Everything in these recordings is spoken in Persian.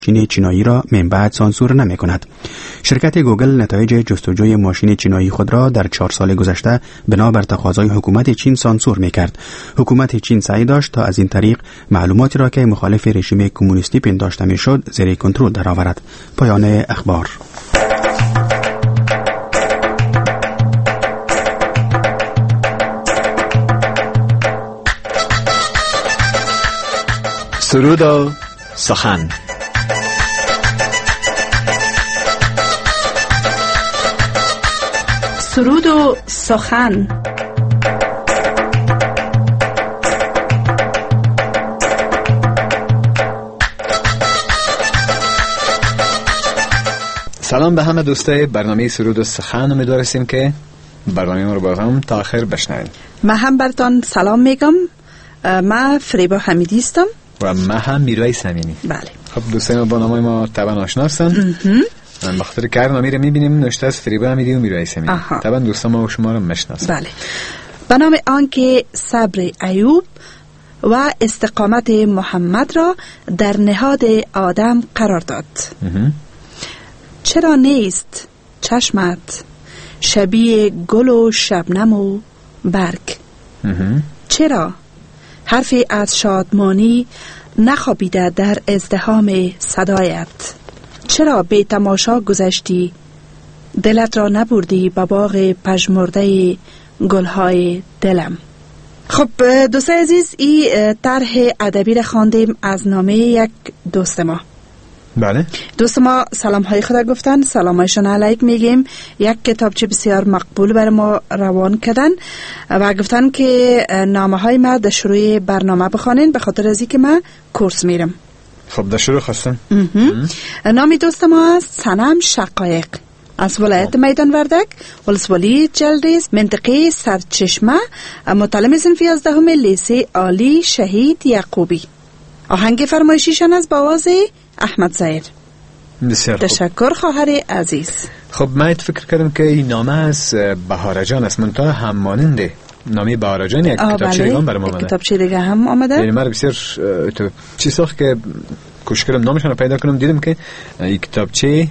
ماشین چینایی را من بعد سانسور نمی کند. شرکت گوگل نتایج جستجوی ماشین چینایی خود را در 4 سال گذشته بنابر تقاضای حکومت چین سانسور می کرد. حکومت چین سعی داشت تا از این طریق معلوماتی را که مخالف رژیم کمونیستی پنداشته می شد زیر کنترل درآورد. پایان اخبار. سرود و سخن. سرود و سخن. سلام به همه دوستای برنامه سرود و سخن. امیدواریم که برنامه ما رو با هم تا آخر بشنوید. من هم براتون سلام میگم. من فریبا حمیدی هستم و من هم میروی سمینی. بله. خب دوستای ما با نام ما طبعا آشنا هستن. من بخاطر که برنامه رو میبینیم نوشته از فریبا حمیدی و میروی سمینی. طبعا دوستان ما و شما رو میشناسن. بله. به نام آنکه صبر ایوب و استقامت محمد را در نهاد آدم قرار داد. چرا نیست چشمت شبیه گل و شبنم و برگ؟ چرا حرفی از شادمانی نخوابیده در ازدحام صدایت؟ چرا بی تماشا گذشتی دلت را نبردی به باغ پژمرده گلهای دلم؟ خب دوستای عزیز، این طرح ادبی را خواندیم از نامه یک دوست ما. بله. دوست ما سلام های خدا گفتن، سلام هایشان علیک میگیم. یک کتابچه بسیار مقبول برای ما روان کردن و گفتن که نامه های ما در شروع برنامه بخوانین به خاطر از اینکه من کورس میرم. خب در شروع خواستم. نامی دوست ما است صنم شقایق از ولایت میدان وردک، ولسوالی جلریز، منطقه سرچشمه، متعلم صنف 11 لیسه عالی شهید یعقوبی. آهنگ فرمایشیشان از باواز احمد زاهر. بسیار خوب. تشکر خواهر عزیز. خب من فکر کردم که این نامه از بهاره جان است، منتها هم ماننده نامی بهاره جان یک کتابچه دیگه هم برام آمده. کتابچه دیگه هم آمده. یعنی من بسیار چیز ساخت که کوشش کردم نامشون رو پیدا کنم، دیدم که این کتابچه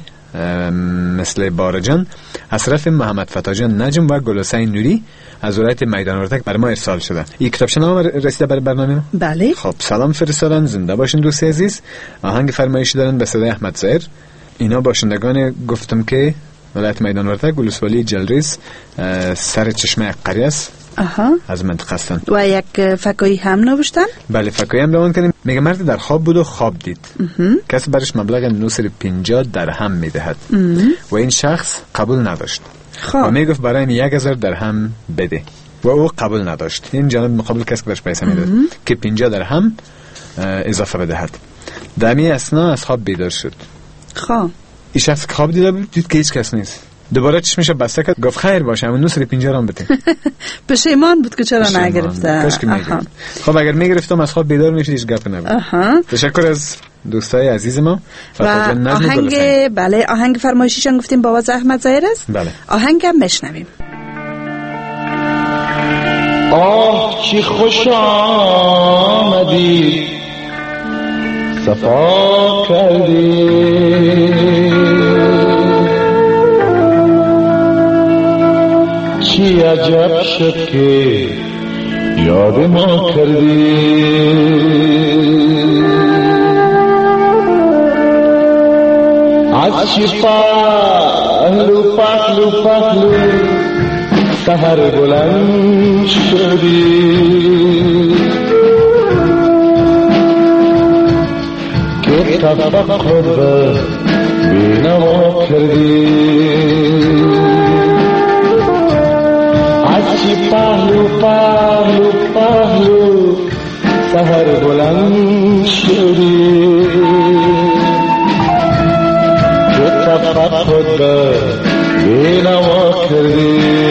مثل بهاره جان از طرف محمد فتا جان نجم و گلحسین نوری از ولایت میدان وردک برای ما ارسال شده. این کتابچه نام رسیده برای برنامه ما؟ بله. خب سلام فرستادن، زنده باشین دوست عزیز. آهنگ فرمایشی دارن به صدای احمد زاهر. اینا باشندگان گفتم که ولایت میدان وردک، ولسوالی جلریز، سر چشمه قریه است. از منطقه هستن. و یک فکایی هم نوشتن؟ بله فکایی هم روان کردیم. میگه مرد در خواب بود و خواب دید. کسی برش مبلغ 950 درهم میدهد و این شخص قبول نداشت. و میگفت برایم 1000 درهم بده و او قبول نداشت. این جانب مقابل کسی برش پیسه میداد که 50 درهم اضافه بدهد. در می اثنا از خواب بیدار شد. این شخص خواب دیده بود، دید که هیچ کس نیست. دوباره چشمش بسته کرد، گفت خیر باشه اما 950 هم بده. پشیمان بود که چرا نگرفته. کاش که میگرفت. خب اگر میگرفتم از خواب بیدار میشد هیچ گپ نبود. تشکر از دوستای عزیز ما. و آهنگ بله آهنگ فرمایشیشان گفتیم با احمد زاهر است. بله. آهنگ هم بشنویم. آه چی خوش آمدی صفا کردی، چی عجب شد که یاد ما کردی. از چی پهلو پهلو پهلو سحر بلند شدی، که تفکر بینوا کردی. از چی پهلو پهلو پهلو سحر بلند شدی، که تفکر بینوا کردی.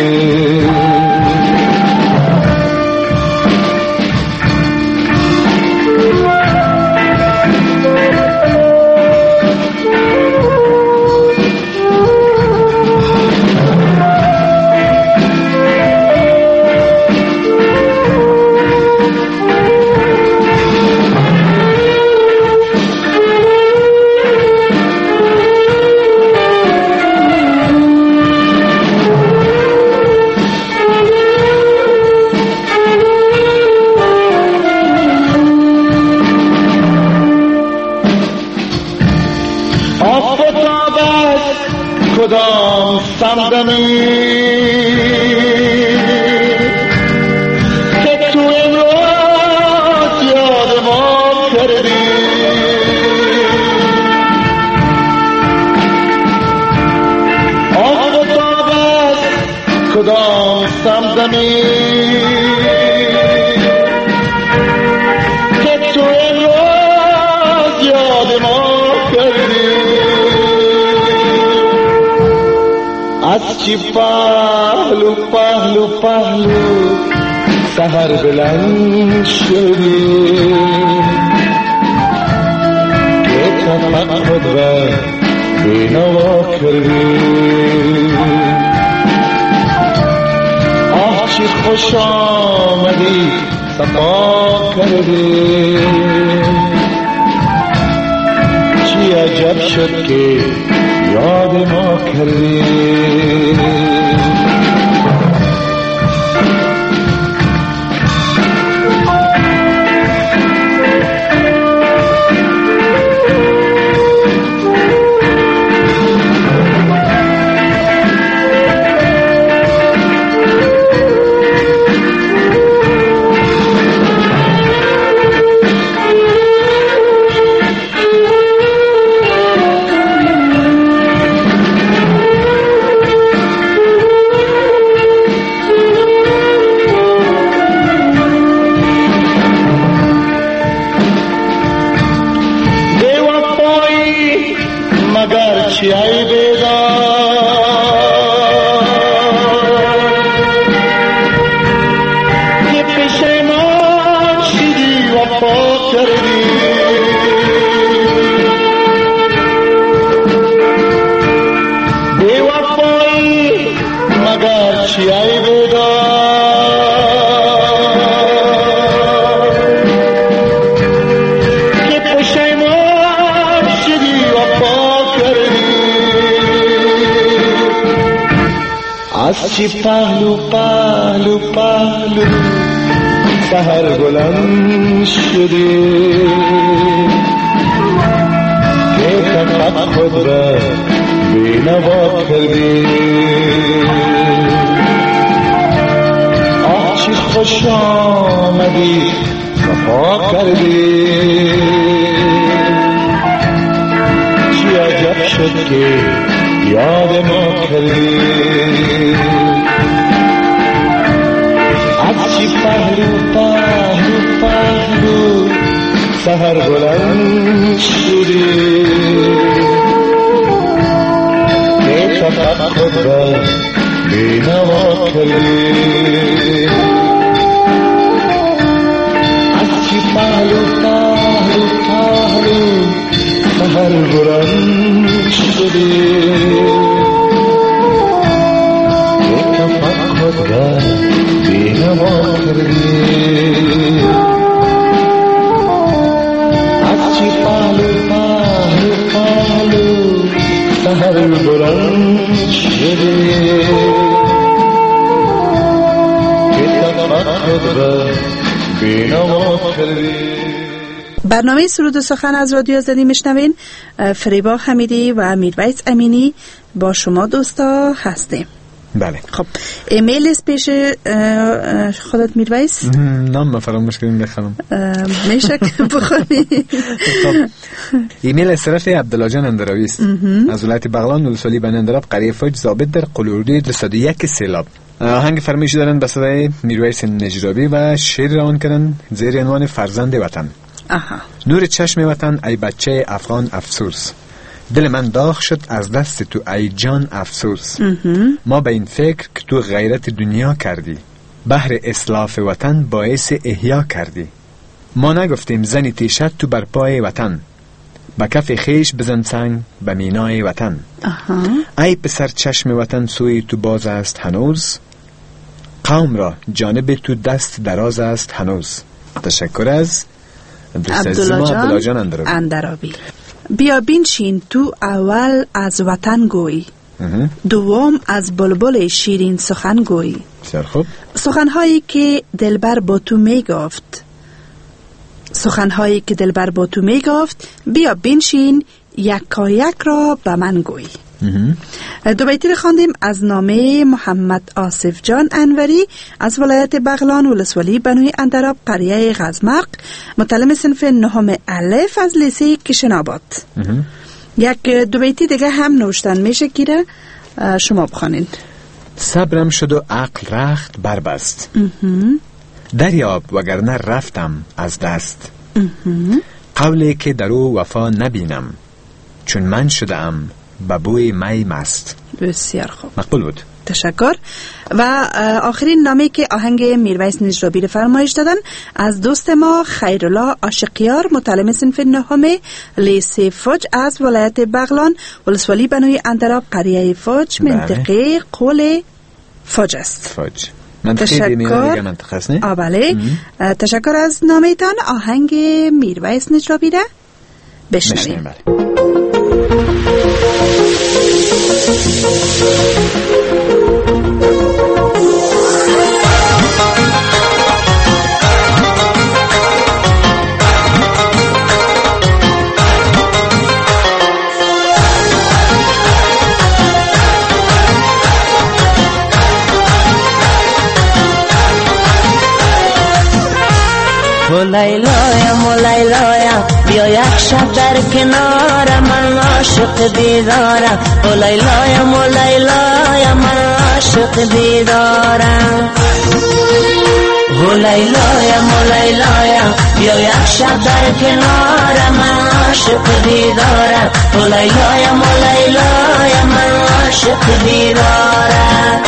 کدام سمدمی که تو امروز یاد ما کردی آفتابت کدام سمدمی که تو امروز یاد ما کردی از چی پهلو پهلو پهلو سحر بلند شدی که تفقد و بینوا کردی آه چی خوش آمدی صفا کردی چی عجب شد که یاد ما کردی چی پهلو پهلو پهلو سحر بلند شدی که تفقد را بینوا کردی آه چی خوش آمدی صفا کردی چی عجب شد که یاد ما کردی از چی پهلو پهلو پهلو سحر بلند شدی که تفقد را بینوا کردی از چی پهلو پهلو پهلو سحر بلند شدی که تفقد را بینوا کردی از چی پهلو پهلو پهلو سحر بلند شدی که تفقد را بینوا کردی. برنامه سرود و سخن از رادیو آزادی میشنوین. فریبا حمیدی و میرویس امینی با شما دوستا هستیم. بله. خب ایمیل است پیش خودت میرویس؟ نام فراموش کردیم بخونم. میشه که بخونی. خب ایمیل از طرف عبدالله جان اندراوی است از ولایت بغلان ولسوالی بنی اندراب قریه فوج ضابط در قلوردوی 201 سیلاب. آهنگ فرمایشی دارن به صدای میرویس نجرابی و شعر روان کردن زیر عنوان فرزند وطن. نور چشم وطن ای بچه افغان افسوس، دل من داغ شد از دست تو ای جان افسوس. ما به این فکر که تو غیرت دنیا کردی، بحر اسلاف وطن باعث احیا کردی. ما نگفتیم زنی تیشت تو بر پای وطن، با کف خیش بزن سنگ به مینای وطن. ای پسر چشم وطن سوی تو باز است هنوز، قوم را جانب تو دست دراز است هنوز. تشکر از عبدالله جان اندرابی. بیا بنشین تو اول از وطن گوی، دوم از بلبل شیرین سخن گوی. خوب. سخنهایی که دلبر با تو می گفت، سخنهایی که دلبر با تو می گفت، بیا بنشین یکا یک را به من گوی. دو بیتی خواندیم از نامه محمد آصف جان انوری از ولایت بغلان ولسوالی بنوی اندراب قریه غزمرق، متعلم صنف نهم الف از لیسه کشناباد. یک دو بیتی دیگه هم نوشتن میشه که شما بخوانین. صبرم شد و عقل رخت بربست، دریاب وگرنه رفتم از دست. قولی که در او وفا نبینم، چون من شدم به بوی می مست. بسیار خوب، مقبول بود. تشکر. و آخرین نامه که آهنگ میرویس نجرابی فرمایش دادن از دوست ما خیرالله عاشقیار، متعلم صنف نهم لیسه فوج از ولایت بغلان ولسوالی بنوی اندراب قریه فوج، منطقه قول فوج است. فوج منطقه دیگه منطقه است نه؟ بله. تشکر از نامه تان. آهنگ میرویس نجرابی را بشنویم. لیلایا بیا یک شب در کنار من عاشق دیدارم. لیلایا من عاشق دیدارم. لیلایا بیا یک شب در کنار من عاشق دیدارم. لیلایا من عاشق دیدارم.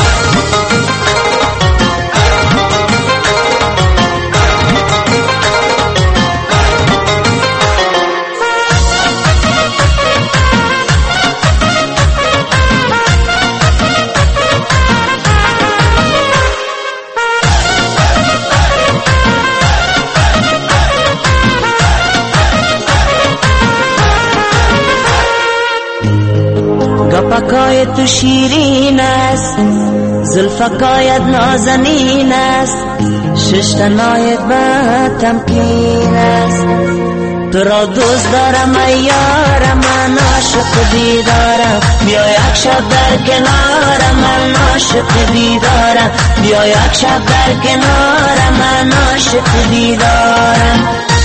گپکای تو شیرین است، زلفکایت نازنین است، ششتنایت با تمکین است. تو را دوست دارم ای یارم، من عاشق دیدارم. بیا یک شب در کنارم، من عاشق دیدارم. بیا یک شب در کنارم، من عاشق دیدارم.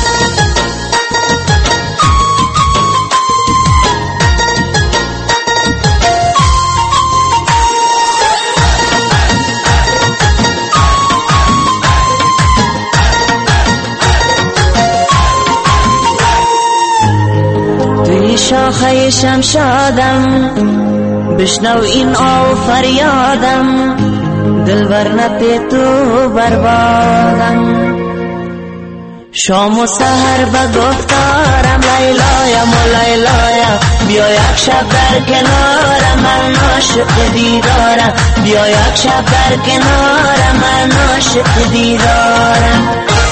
شاخه شمشادم، بشنو این آو فریادم، دلبر نپی تو بربادم. شام و سحر بگفتارم، لیلایا بیا یک شب در کنارم، من عاشق دیدارم. بیا یک شب در کنارم، من عاشق دیدارم.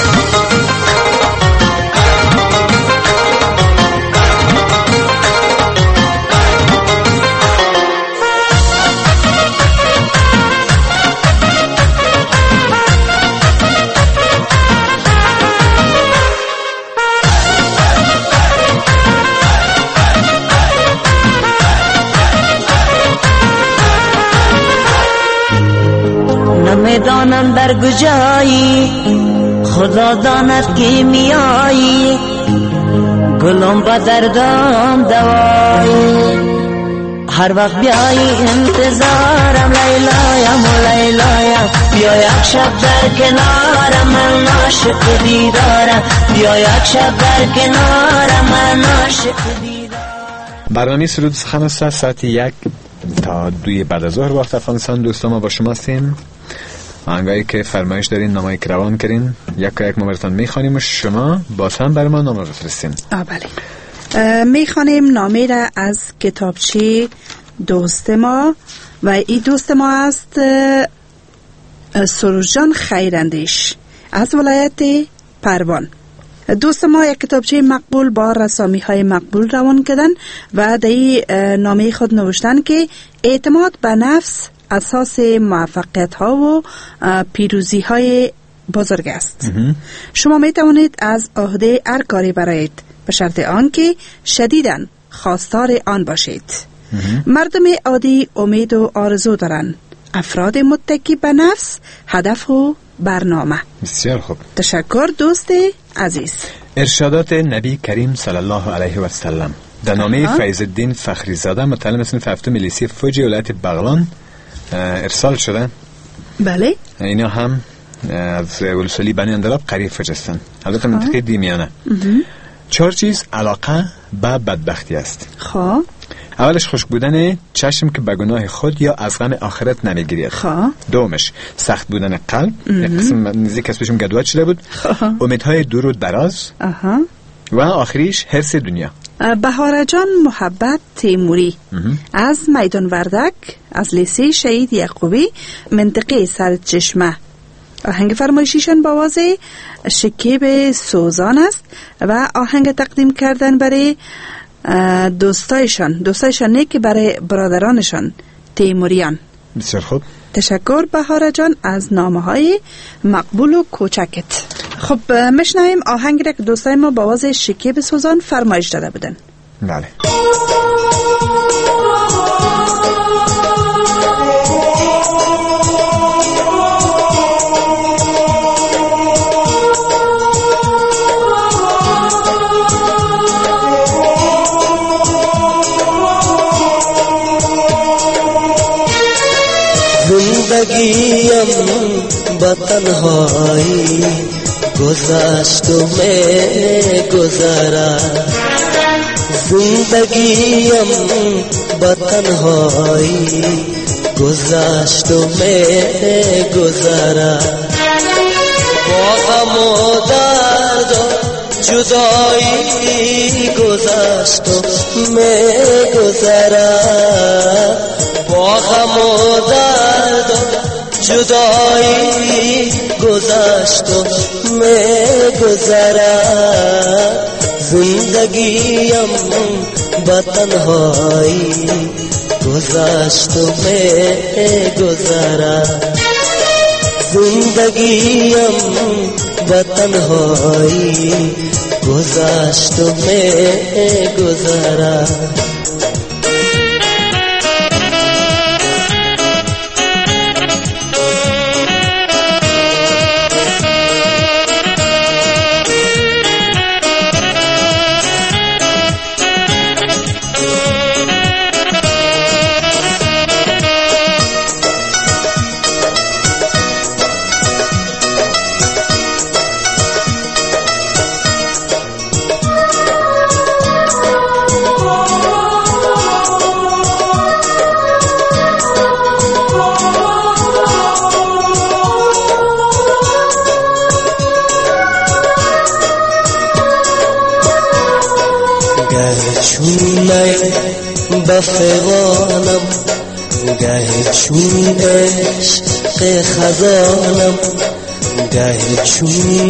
نمیدانم در کجایی، خدا داند که میایی، گلم با دردم دوایی. هر وقت بیایی انتظارم، لیلایا بیا یک شب در کنارم، من عاشق دیدارم. بیا یک شب در کنارم، من عاشق دیدارم. برنامه سرود سخن است. ساعت 1 تا 2 بعد از ظهر وقت افغانستان. دوستان ما با شما هستیم. آنگاهی که فرمایش دارین نامه که روان کرین، یک ما براتون میخوانیم و شما باز هم برای ما نامه بفرستین. بله، میخوانیم نامه را از کتابچه دوست ما و این دوست ما است سروش جان خیراندیش از ولایت پروان. دوست ما یک کتابچه مقبول با رسامی های مقبول روان کردن و در نامه خود نوشتن که اعتماد به نفس اساس موفقیت ها و پیروزی های بزرگ است. شما می توانید از عهده هر کاری برایید به شرط آن که شدیداً خواستار آن باشید. مردم عادی امید و آرزو دارن، افراد متکی به نفس هدف و برنامه. بسیار خوب. تشکر دوست عزیز. ارشادات نبی کریم صلی الله علیه و سلم در نامه فیض الدین فخری زاده متعلم صنف هفتم لیسه فوجی ولایت بغلان ارسال شده. بله. اینا هم از ولسوالی بنی اندراب قریب فوج هستند، البته منطقه دیمیانه. 4 چیز علاقه به بدبختی است. اولش خشک بودن چشم که به گناه خود یا از غم آخرت نمیگیرید. دومش سخت بودن قلب، یک قسم نزدیک اسمشون گدوات شده بود. امیدهای دور و دراز. و آخریش حرص دنیا. بهاره جان محبت تیموری از میدان وردک، از لیسه شهید یعقوبی، منطقه سرچشمه. آهنگ فرمایشیشان با آواز شکیب سوزان است و آهنگ تقدیم کردن برای دوستایشان نه که برای برادرانشان تیموریان. بسیار خوب. تشکر بهاره جان از نامه های مقبول و کوچکت. خب مشنویم آهنگ را که دوستای ما با آواز شکیب سوزان فرمایش داده بودن. بله. زندگیم با تنهایی گذشت و می گذرد. زندگیم با تنهایی گذشت و می گذرد. با غم و درد و جدایی گذشت و می گذرد. با غم و درد و جدایی گذشت و می گذرد. زندگیم با تنهایی گذشت و می گذرد. زندگیم با تنهایی گذشت و می گذرد. بفغانم گاهی چون عشق خزانم، گاهی چون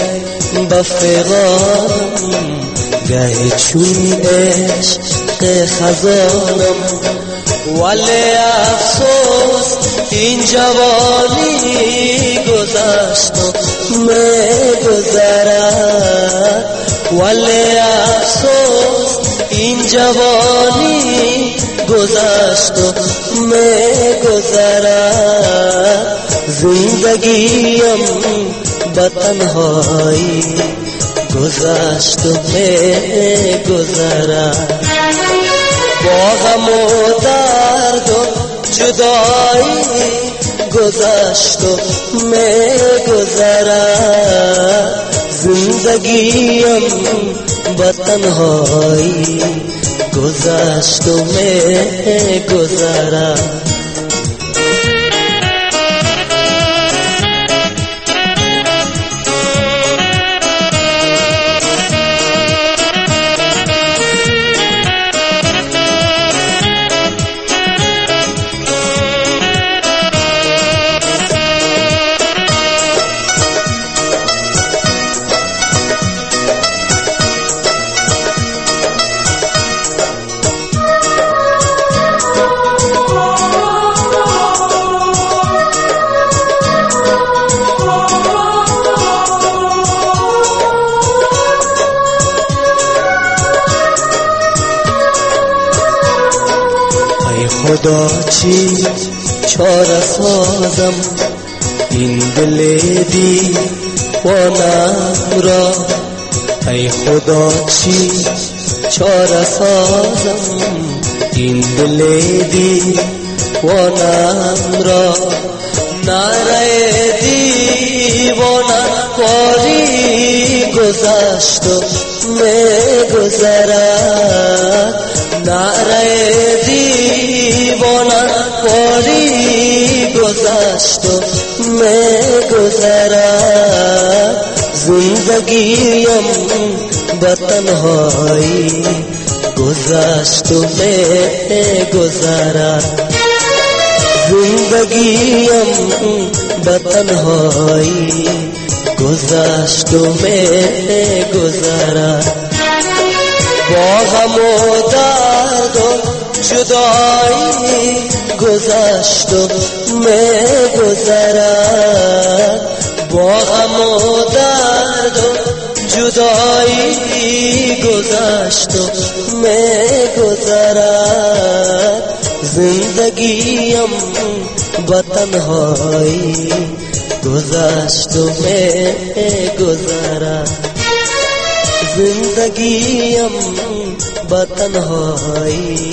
بفغانم گاهی چون عشق خزانم. ولی افسوس این جوانی گذشت و می گذرد. ولی افسوس این جوانی گذشت و می گذرد. زندگیم با تنهایی گذشت و می گذرد. با غم و درد و جدایی گذشت و می گذرد. زندگیم با تنهایی گذشت و می گذرد. خدا چی چاره سازم این دل دیوانم را، ای خدا چی چاره سازم این دل دیوانم را. نره دیوانه باری گذشت و میگذرد، نره دیوانه باری گذشت و میگذرد. زندگیم به تنهایی گذشت و میگذرد، زندگیم به تنهایی گذشت و میگذرد. با غم و درد و جدایی گذشت و میگذرد، با غم و درد و جدایی گذشت و میگذرد. زندگیم با تنهایی گذشت و میگذرد، زندگیم با تنهایی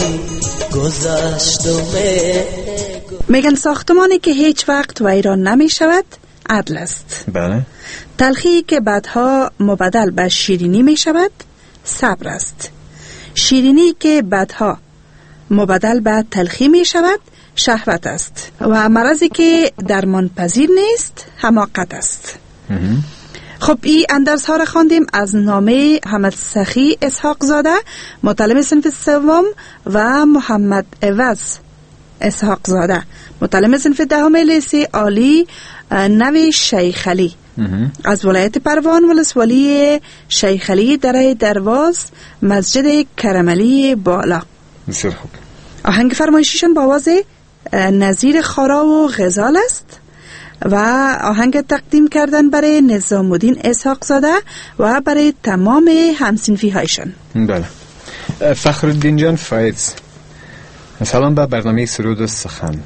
گذشت و میگذرد. میگن ساختمانی که هیچ وقت ویران نمی شود عدل است. بله. تلخی که بعدها مبدل به شیرینی می شود صبر است. شیرینی که بعدها مبدل به تلخی می شود شهوت است. و مرضی که درمان پذیر نیست حماقت است. خب این اندرس ها را خواندیم از نامه حمد سخی اسحاق زاده، متعلم صنف سوم، و محمد عوض اسحاق زاده، متعلم صنف دهم لیسه عالی نوی شیخ علی از ولایت پروان، ولسوالی شیخ علی در درواز، مسجد کرملی بالا. بسیار خوب. آهنگ فرمایشیشون با آواز نظیر خارا و غزال است و آهنگ تقدیم کردن برای نظام الدین اسحاق زاده و برای تمام همسنفی هایشان. بله. فخرالدین جان فایز، سلام به برنامه سرود و سخن.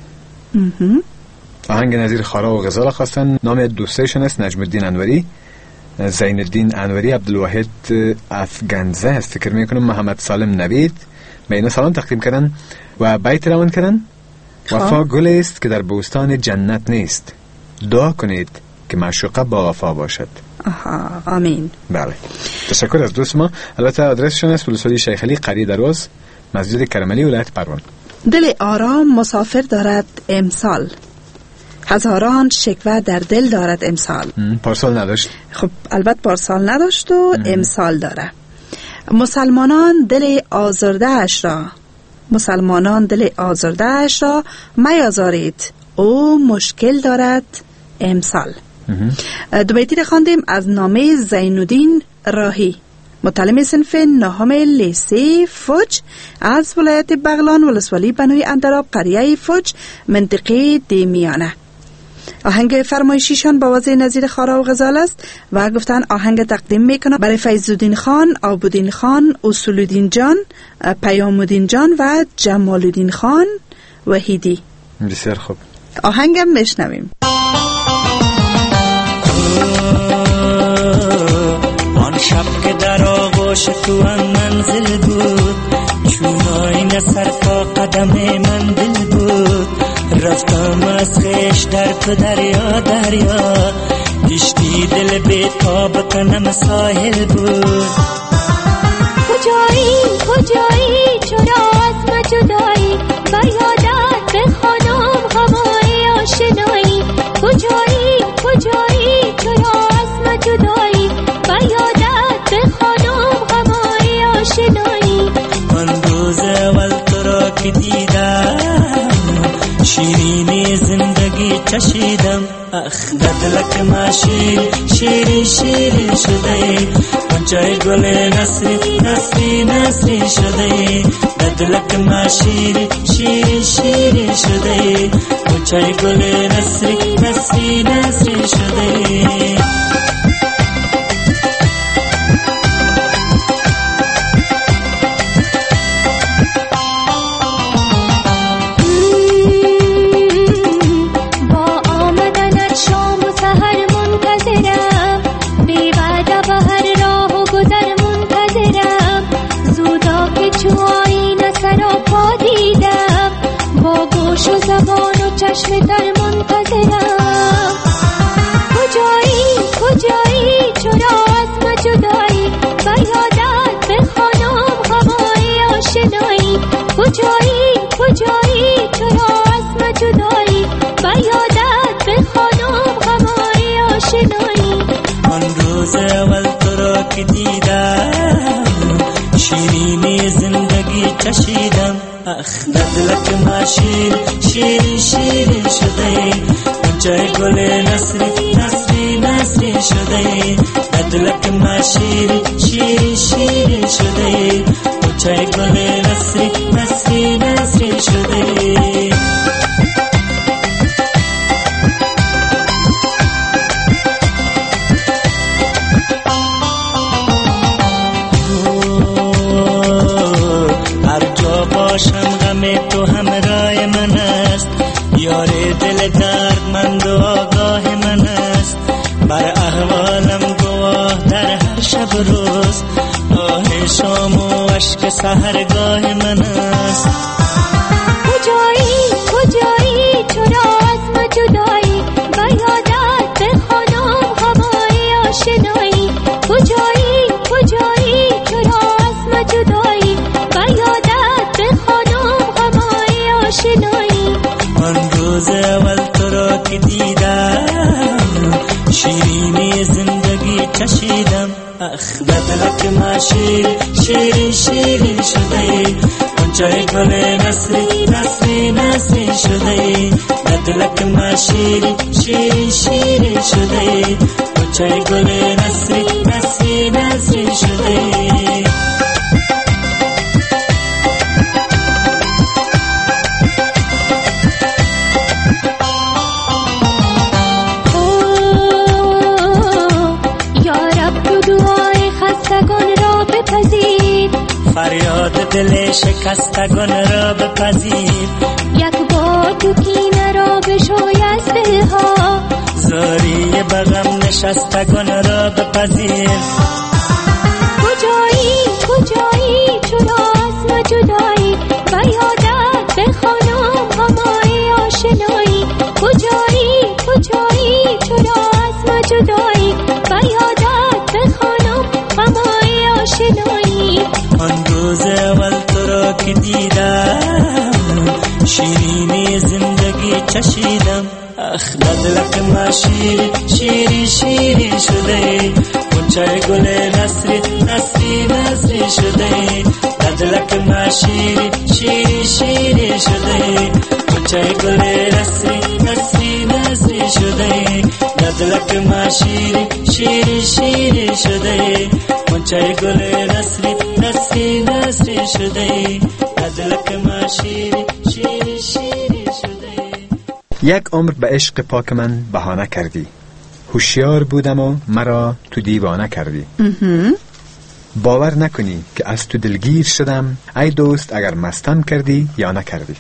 آهنگ نظیر خارا و غزال خواستن. نام دوستایشون است نجم الدین انوری، زین الدین انوری، عبدالواحد افغانزه است فکر میکنم، محمد سالم نوید. به اینا سلام تقدیم کردن و بیت روان کردن. وفا گل است که در بوستان جنت نیست، دعا کنید که معشوقه با وفا باشد. آها، آمین. بله، تشکر از دوست ما. البته آدرسشون است ولسوالی شیخ علی قری درواز، مسجد کرملی، ولایت پروان. دل آرام مسافر دارد امسال، هزاران شکوه در دل دارد امسال. پارسال نداشت. خب البته پارسال نداشت و امسال داره. مسلمانان دل آزرده اش را، مسلمانان دل آزرده اش را میازارید، او مشکل دارد امسال. دو بیتی را خواندیم از نامه زین الدین راهی، متعلم صنف نهم لیسه فوج از ولایت بغلان، ولسوالی بنوی اندراب، قریه فوج، منطقه دیمیانه. آهنگ فرمایشیشان با آواز نظیر خارا و غزال است و گفتن آهنگ تقدیم میکنه برای فیض‌الدین خان، آبودین خان، اصول‌الدین جان، پیام‌الدین جان و جمال‌الدین خان وحیدی. بسیار خوب. آهنگم میشنویم. آن شب که در آغوش تو منزل بود، چون آینه سر تا قدم من دل بود، رفتم از خیش در تو دریا دریا، کشتی دل بی تاب تنم ساحل بود. کجایی کجایی چرا از ما جدایی، بر یادت بخوانم هوای آشنایی. کجایی کجایی چرا از ما جدایی، بر یادت بخوانم هوای آشنایی. من روز اول تو را که دیدم، شیرینی زندگی چشیدم. اخ دلک ماشی شیری شیری شده، منچای گل نسری نسری نسری شده. دلک ماشی شیری شیری شده، منچای گل نسری نسری نسری شده. گوش و زبان و چشم در منتظرم. کجایی چرا از ما جدایی، و یادت بخوانم هوای آشنایی. کجایی چرا از ما جدایی، و یادت بخوانم هوای آشنایی. آن روز اول تو را که دیدم شیرینی زندگی چشیدم. اخ دلک ما شیرین شده، اونجای گل نسری شده. دلک ما شیرین شده، اونجای گل نسری شده. باشم غم تو همراه من است، یار دل دردمند و آگاه من است. بر احوالم گواه در هر شب روز، آه شام و عشق سحرگاه من است. کجایی چرا از ما جدایی، و یادت بخوانم هوای آشنایی. کجایی چرا از ما جدایی، و یادت بخوانم هوای آشنایی. آن روز اول تو را که دیدم شیرینی زندگی چشیدم. اخ دلک ما شیرین شده، اونجای گل نسری شده. دلک ما شیرین شده، اونجای گل نسری شده. فریاد دل شکستگان را بپذیر، یک بار تو کینه را بشوی از دلها. زاری بغم نشستگان را بپذیر. کجایی چرا از ما جدایی، و یادت بخوانم هوای آشنایی. کجایی چرا از ما جدایی، و یادت بخوانم هوای آشنایی. آن روز اول تو را که دیدم شیرینی زندگی چشیدم. اخ دلک ما شیرین شده، اونجای گل نسری شده. دلک ما شیرین شده، اونجای گل نسری شده. دلک ما شیرین شده، اونجای گل نسری شده. دلک ما شیرین شده. یک عمر به عشق پاک من بهانه کردی، هوشیار بودم و مرا تو دیوانه کردی. باور نکنی که از تو دلگیر شدم، ای دوست اگر مستم کردی یا نکردی.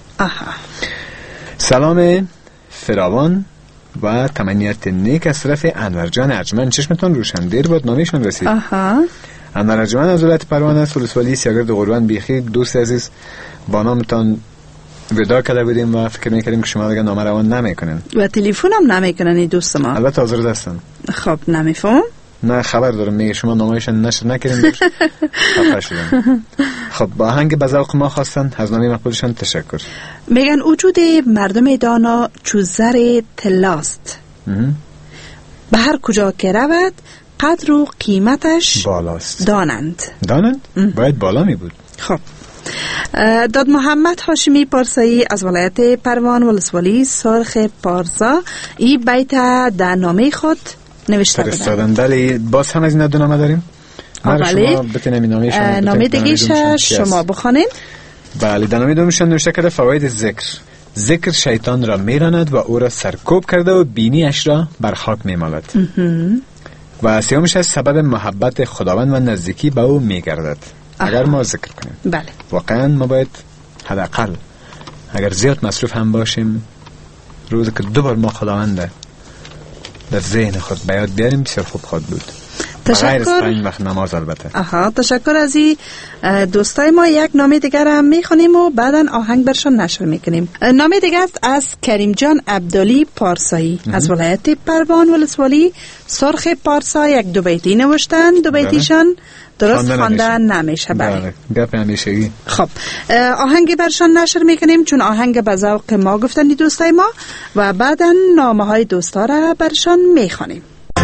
سلام فراوان و تمنیت نیک از طرف انور جان ارجمند. چشمتان روشن، دیر بود نامیشون رسید. انور ارجمند از ولایت پروانه است، ولسوالی سیاگرد قربان بیخی. دوست عزیز با نامتان ودا کرده بودیم و فکر میکردیم که شما دیگه نامه روان نمیکنین و تلفن هم نمیکنن این دوست ما. البته حاضر هستن. خب نمیفهم. نه خبر دارم، میگه شما نامه‌شون نشر نکردین. خفه شدم. خب با آهنگ به ذوق ما خواستن، از نام مقبولشان تشکر. میگن وجود مردم دانا چو زر طلاست، به هر کجا که رود قدر و قیمتش بالاست. دانند؟ باید بالا می بود. خب داد محمد هاشمی پارسایی از ولایت پروان ولسوالی سرخ پارسا این بیت در نامه خود نوشته فرستادن. بله باز هم از این دو نامه داریم. بله نامه دیگه شما بخوانین. بله در نامه دومشان نوشته کرده فواید ذکر شیطان را میراند و او را سرکوب کرده و بینیش را بر خاک میمالد. و سیامش از سبب محبت خداوند و نزدیکی به او میگردد. اگر ما ذکر کنیم بله واقعا ما باید حداقل اگر زیاد مصروف هم باشیم روزی که 2 بار ما خداوند در ذهن خود بیاد بیاریم بسیار خوب خود بود. غیر از 5 وقت نماز البته. تشکر از این دوستای ما. یک نامه دیگر هم میخونیم و بعدا آهنگ برشان نشر میکنیم. نامه دیگر از کریم جان عبدالی پارسایی از ولایت پروان ولسوالی سرخ پارسا. یک دو بیتی نوشتن، دو بیتیشان درست خواندن نمیشه. بله گپ همیشگی. خب آهنگی برشان نشر میکنیم چون آهنگ به ذوق ما گفتن دوستای ما و بعدا نامه های دوستا را برشان میخونیم.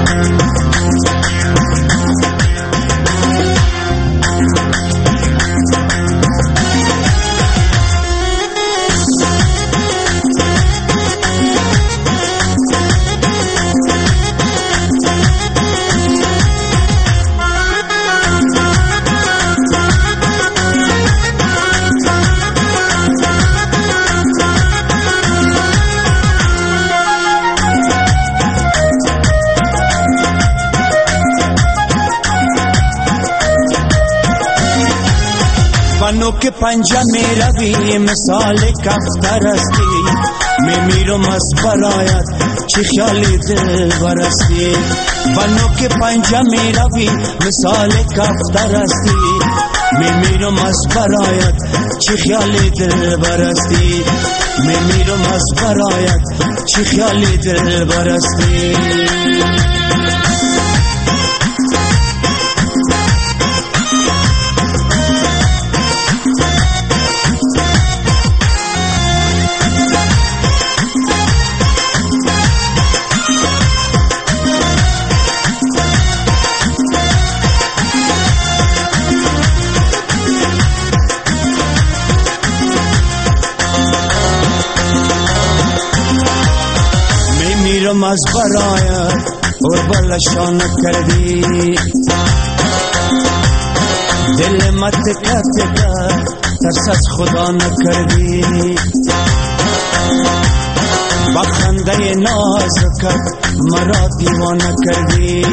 بانو که پنجه می روی مثال کفتر استی، می میرم از برایت چی خیالی دل برستی. بانو که پنجه می روی مثال کفتر استی، می میرم از برایت چی خیالی دل برستی. می میرم از برایت چی خیالی دل برستی. از برایت اور بلشا نکردی، دل مت کت ترس از خدا نکردی. با خنده نازکت مرا دیوانه کردی.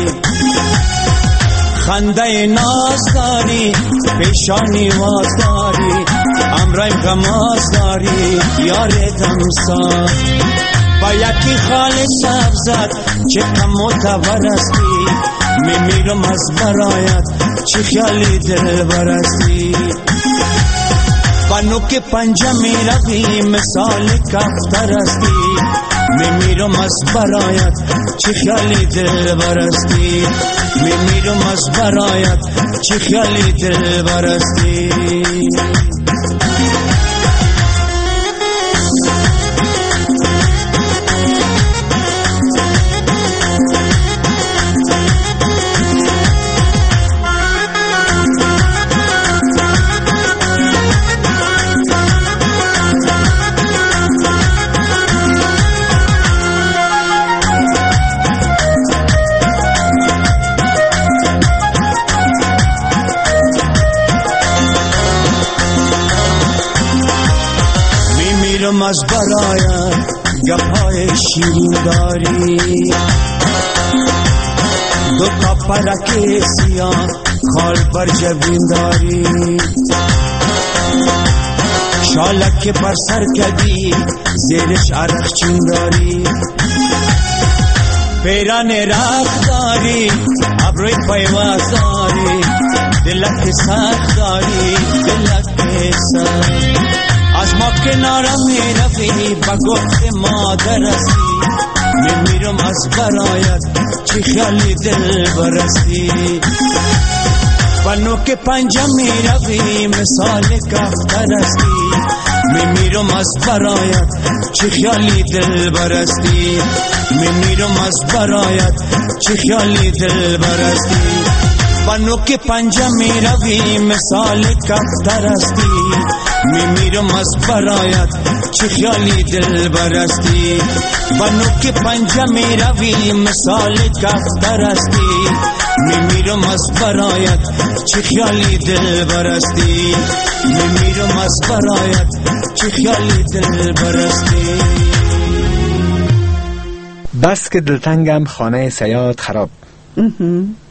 خنده ناز داری پیشانی واز داری، امرایم غماز داری یار دمسا. با یکی خال سبزت چه کم متورستی، می میرم از برایت چه خیالی دل برستی. بانو که پنجه می روی مثال کفتر استی، می میرم از برایت چه خیالی دل برستی. می میرم از برایت چه خیالی دل برستی. از برایت گپای شیرین داری، دو تا پرک سیاه خال بر جبین داری. شالک بر سر کدی زیرش عرق چین داری. پیران رخ داری ابروی پیواز داری، دلک سخت داری دلک سخت. از ما کنارم می روی با گفت مادر استی، می میرم از برایت چی خیالی دل برستی. بانو که پنجه می روی مثال کفتر استی، می میرم از برایت چی خیالی دل برستی. می میرم از برایت چی خیالی دل برستی. بانو که پنجه می روی مثال کفتر استی، می میرم از برایت چی خیالی دل برستی. بانو که پنجه می روی مثال کفتر استی، می میرم از برایت چی خیالی دل برستی. می میرم از برایت چی خیالی دل برستی. بس که دلتنگم خانه صیاد خراب،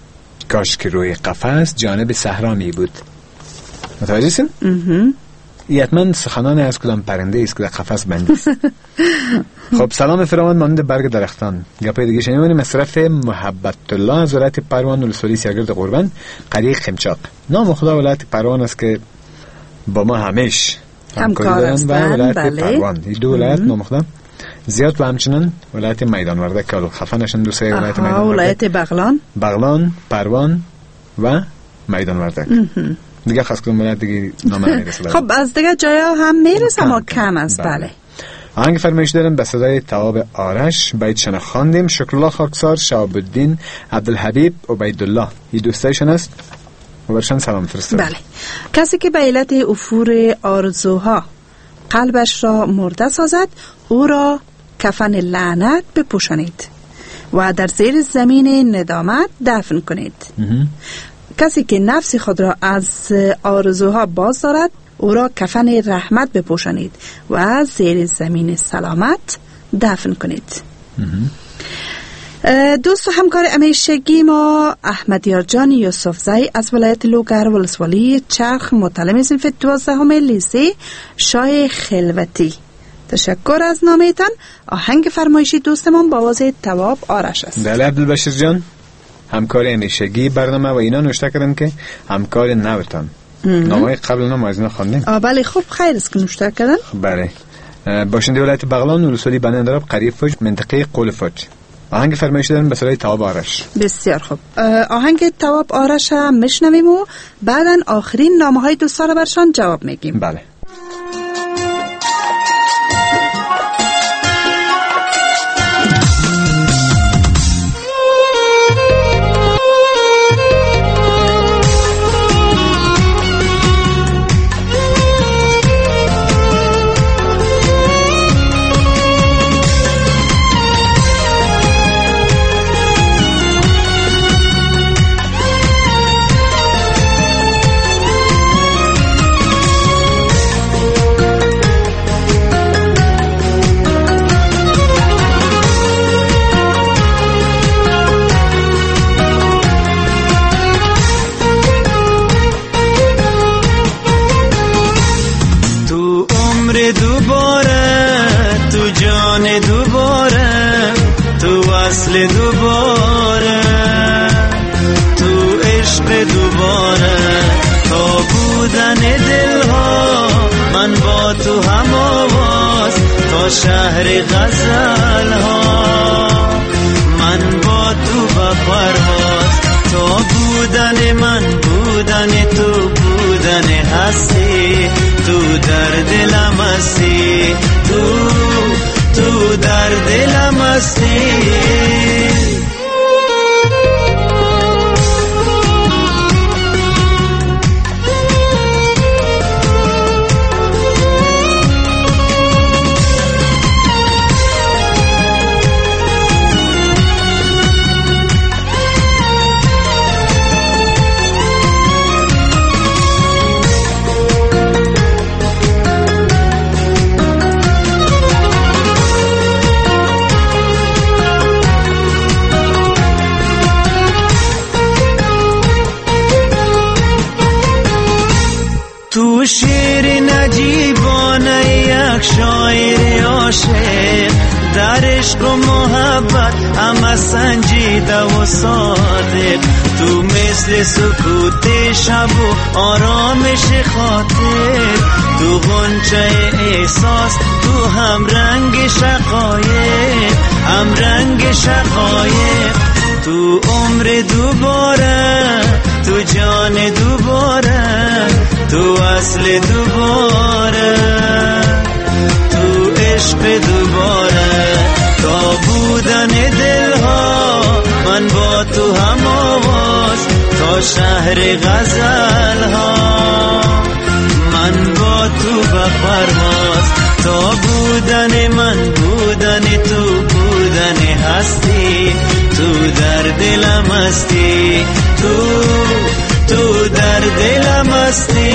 کاش که روی قفس جانب صحرا می بود. متوجه هستین؟ حتما سخنان از کدام پرنده است که در قفس بندی است. خب سلام فراوان مانند برگ درختان. گپای دیگه شنیدیم مصرف محبت الله از ولایت پروان ولسوالی سرگرد قربان قریه خمچاق. نام خدا ولایت پروان است که با ما همیش همکار هستند. ولایت بله. پروان این دو ولایت نام خدا زیاد و همچنان ولایت میدان وردک که خفنشن دو سه ولایت میدان ولایت بغلان پروان و میدان وردک. دیگه خاص کدوم ولایت دیگه نام نمیرسه. خب از دیگه جایا هم میرسه اما کم است. بله. آهنگ فرمایش دارم به صدای تواب آرش. بیت شنو خواندیم. شکرالله خاکسار، شهاب الدین، عبدالحبیب، عبیدالله این دوستایشون است و برشان سلام فرستاد. بله. کسی که به علت افور آرزوها قلبش را مرده سازد او را کفن لعنت بپوشانید و در زیر زمین ندامت دفن کنید. کسی که نفس خود را از آرزوها باز دارد او را کفن رحمت بپوشانید و زیر زمین سلامت دفن کنید. دوست و همکار همیشگی ما احمدیار جان یوسفزی از ولایت لوگر ولسوالی چرخ متعلم صنف 12 لیسه شاه خلوتی. تشکر از نامتان. آهنگ فرمایشی دوستمان با آواز تواب آرش است. بله عبدالبشیر جان همکار همیشگی برنامه و اینا نوشته کردن که همکار نوتان. نامهای قبل نام از اینا خواندیم. بله خوب خیر است که نوشته کردن. بله باشنده ولایت بغلان ولسوالی بنی اندراب قریه فوج منطقه قول فوج. آهنگ فرمایش دارن به صدای تواب آرش. بسیار خوب. آهنگ تواب آرش هم میشنویم و بعداً آخرین نامه های دوستا رو برشان جواب میگیم. بله. دوباره تو عشق دوباره تا بودن دلها من با تو هم آواز تا شهر غزل ها من با تو با پرواز تا بودن من بودن تو بودن هستی تو در دلم هستی تو در دلم هستی تو شیر نجیبانه یک شاعر عاشق در عشق و محبت همه سنجیده و صادق تو مثل سکوت شب و آرامش خاطر تو غنچه احساس تو هم رنگ شقایق هم رنگ شقایق تو عمر دوباره تو جان دوباره تو اصل دوباره تو عشق دوباره تا بودن دلها من با تو هم آواز تا شهر غزل ها من با تو به پرواز تا بودن من بودن تو بودن هستی تو در دلم هستی تو در دلم هستی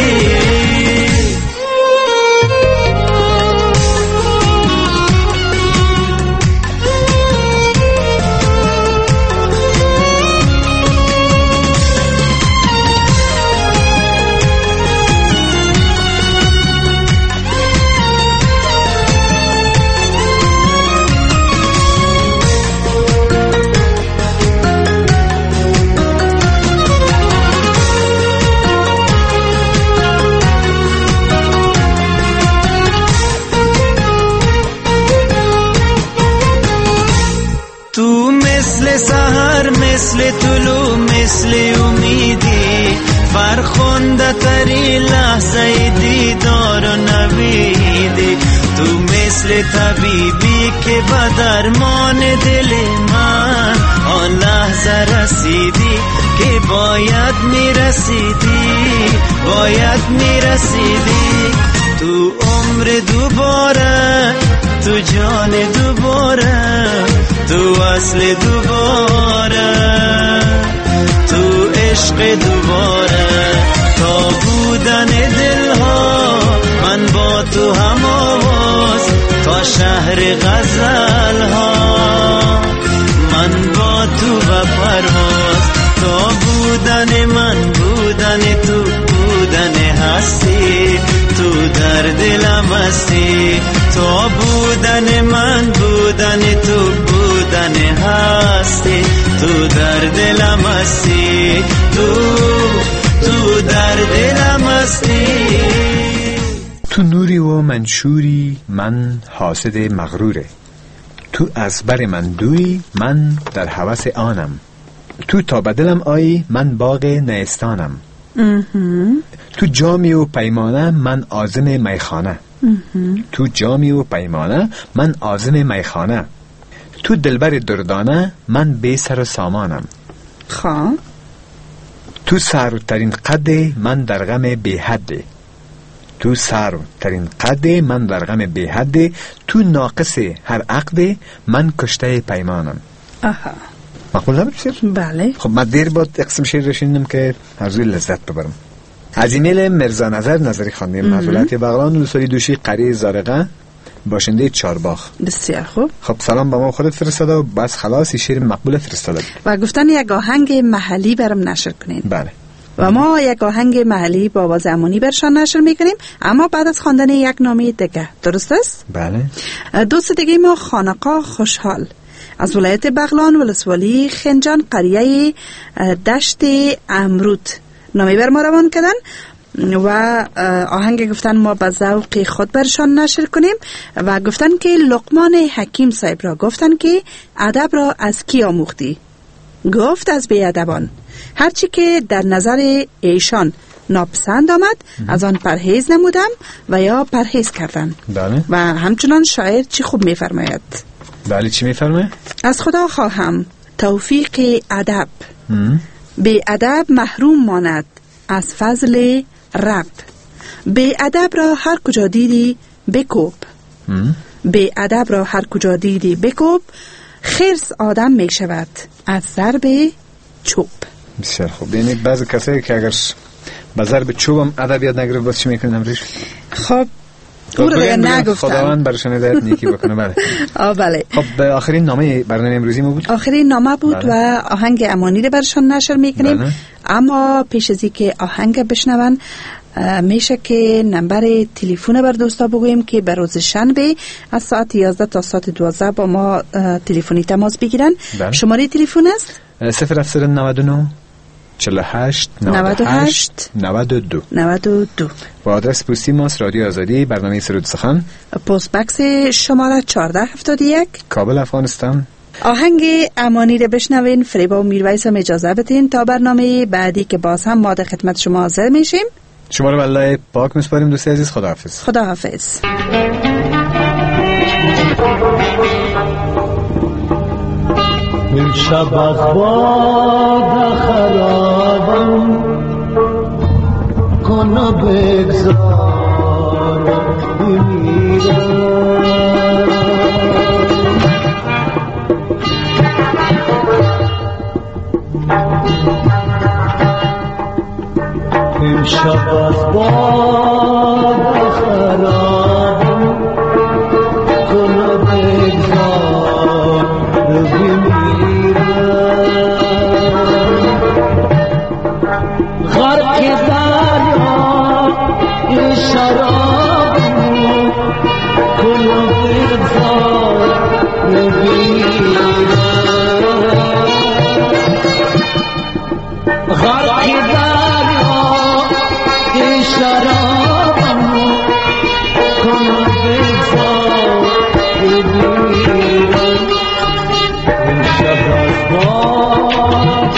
مثل طلوع مثل امیدی فرخنده تری لحظه دیدار و نویدی تو مثل طبیبی که به درمان دل من آن لحظه رسیدی که باید میرسیدی تو عمر دوباره تو جان دوباره تو اصل دوباره تو عشق دوباره تا بودن دلها من با تو هم آواز تا شهر غزل ها من با تو و پرواز تا بودن من بودن تو بودن هستی تو در دلم هستی تا بودن من بودن تو بودن هستی تو در دلم هستی تو در دلم هستی تو نوری و منشوری من حاسد مغروره تو از بر من دوری من در هوس آنم تو تا بدلم آیی من باغ نیستانم تو جامی و پیمانه من عازم میخانه تو جامی و پیمانه من عازم میخانه تو دلبر دردانه من بی سر و سامانم تو سر ترین قد من در غم بی حده تو سر ترین قد من در غم بی حده تو ناقص هر عقد من کشته پیمانم. مقبول نبود شیر؟ بله. خب من دیر بود اقسم شیر رشیدم که هرزوی لذت ببرم. از ایمیل مرزا نظری خواندیم محضولات بغلان لسوری دوشی قریه زارقه باشنده چارباغ. بسیار خوب. خب سلام با ما خودت فرستاده و بس خلاص شیر مقبول فرستاده و گفتن یک آهنگ محلی برام نشر کنین. بله. و ما یک آهنگ محلی با آواز امانی برشان نشر میکنیم اما بعد از خواندن یک نامه دیگه. درست است؟ بله. دوست دیگه ما خانقاه خوشحال از ولایت بغلان ولسوالی خنجان قریه دشت امرود نامه بر ما روان کردن و آهنگ گفتن ما به ذوق خود برشان نشر کنیم و گفتن که لقمان حکیم صاحب را گفتن که ادب را از کی آموختی؟ گفت از بیادبان. هرچی که در نظر ایشان ناپسند آمد از آن پرهیز نمودم و یا پرهیز کردن. بله. و همچنان شاعر چی خوب میفرماید؟ بله چی میفرماید؟ از خدا خواهم توفیق ادب بی ادب محروم ماند از فضل رب. بی ادب را هر کجا دیدی بکوب. بی ادب را هر کجا دیدی بکوب. خرس آدم می شود از ضرب چوب. بسیار خوب. یعنی بعضی کسایی که اگر به ضرب چوبم ادب یاد نگرفت باز چی میکنن امریش؟ خب او رو دیگه نگفتم. خداوند برشان هدایت نیکی بکنه. بله. بله. خب به آخرین نامه برنامه امروزی ما بود. آخرین نامه بود. بله. و آهنگ امانی رو برشان نشر میکنیم. بله. اما پیش از اینکه آهنگ بشنون میشه که نمبر تلفن بر دوستا بگوییم که به روز شنبه از ساعت 11 تا ساعت 12 با ما تلفنی تماس بگیرن. بله. شماره تلفن است 0799 48 98 92 و آدرس پستی ماست رادیو آزادی برنامه سرود سخن پست بکس شماره 1471 کابل افغانستان. آهنگ امانی رو بشنوین. فریبا و میرویس هم اجازه بدین تا برنامه بعدی که باز هم ما در خدمت شما حاضر میشیم. شما رو والله پاک میسپاریم دوستی عزیز. خداحافظ. خداحافظ. این شب از باد خرابم کنه بگذار بمیرم. این شب از باد خرابم کنه بگذار بمیرم. غرق دریا این شرابم کنه بگذار بمیرم. غرق دریا این شرابم کنه بگذار بمیرم. این شب از باد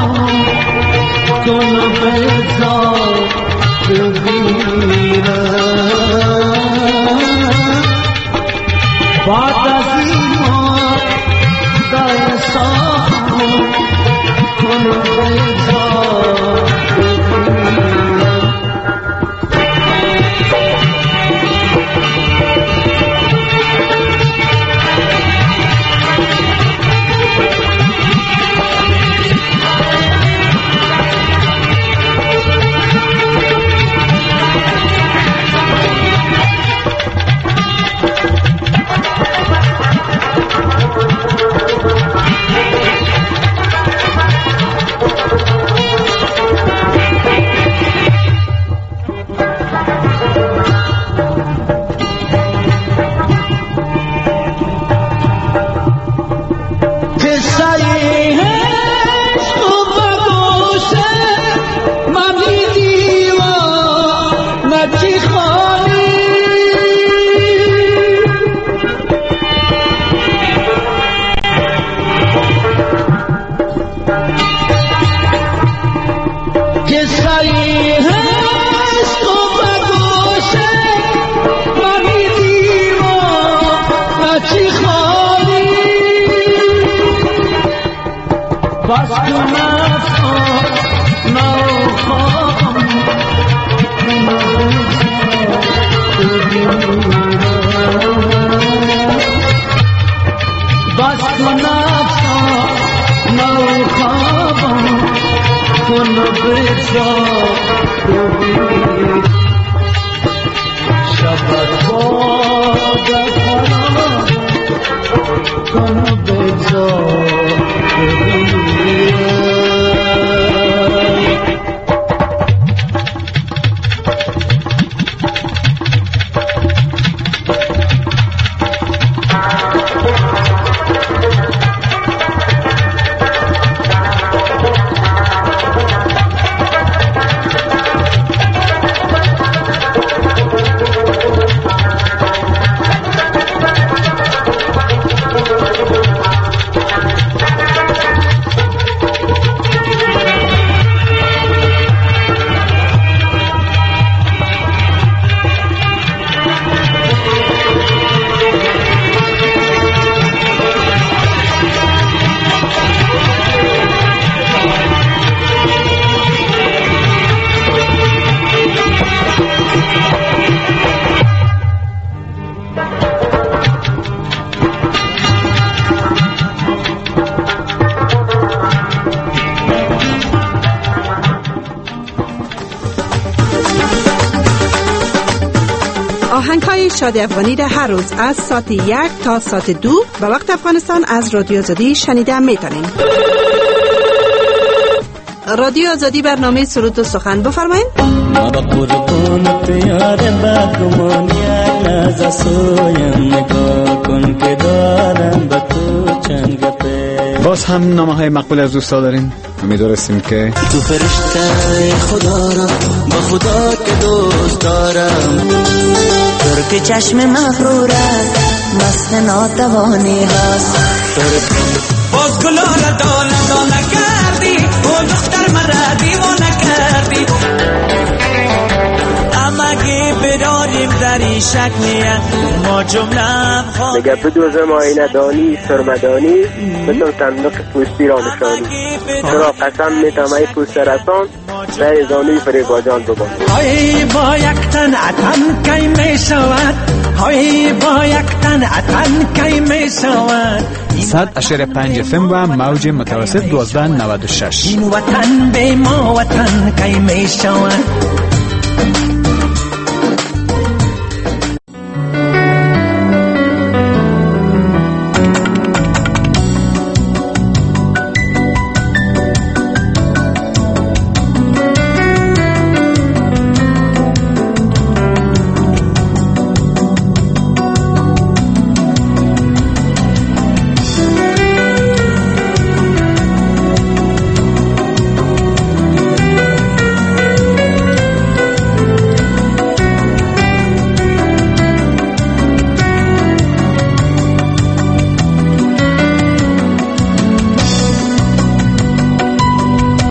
کن بذار بگیرم بعد از این دایستان کن بذار بگیرم آهنگ‌های شادی افغانی را هر روز از ساعت 1 تا ساعت 2 به وقت افغانستان از رادیو آزادی شنیده میتونین. رادیو آزادی برنامه سرود و سخن بفرمایید. ما با قربان پیار بدگمان یک لحظه سویم نگاه کن که دارم با تو چند گپه. باز هم نامه‌های مقبول از دوستا دارین. امیدوارستیم که تو فرشته خدا را با خدا که دوست دارم، ترک چشم مغروره مست ناتوانی هست. باز گلا را دانه دانه کردی، او دختر مرا دیوانه کردی. امگه بداریم در این شک نیه ما جمله مگه بدوزم آینه دانی سرمدانی بدون صندوق پوستی را نشانی. چرا قسم میتم ای پوست رسان به زانوی فریباجان ببان. های با یک تن اتن کی می شود، های با یک تن اتن کی می شود. 100.5 FM و موج متوسط 1296. این وطن به ما وطن کی می شود.